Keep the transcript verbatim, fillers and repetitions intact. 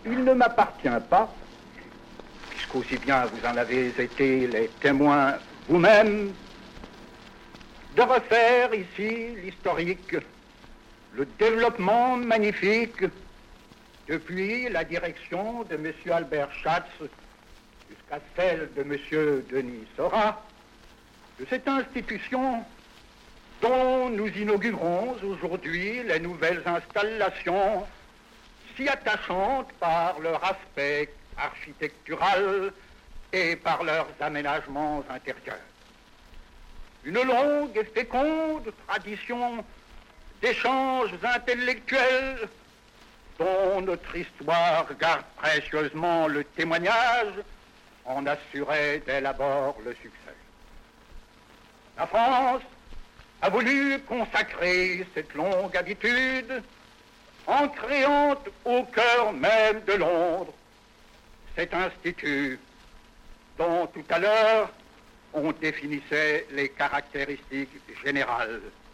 il ne m'appartient pas, puisqu'aussi bien vous en avez été les témoins vous-même, de refaire ici l'historique, le développement magnifique, depuis la direction de M. Albert Schatz jusqu'à celle de M. Denis Seurat, de cette institution dont nous inaugurons aujourd'hui les nouvelles installations si attachantes par leur aspect architectural et par leurs aménagements intérieurs. Une longue et féconde tradition d'échanges intellectuels dont notre histoire garde précieusement le témoignage en assurait dès l'abord le succès. La France a voulu consacrer cette longue habitude en créant au cœur même de Londres cet institut dont tout à l'heure on définissait les caractéristiques générales.